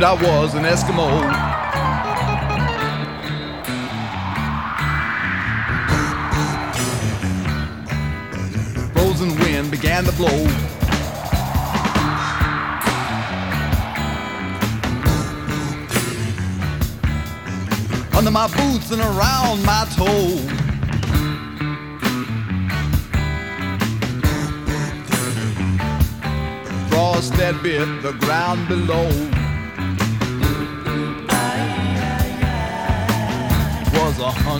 assumed I was an Eskimo. Frozen wind began to blow. Under my boots and around my toe. Frost that bit the ground below. Was 100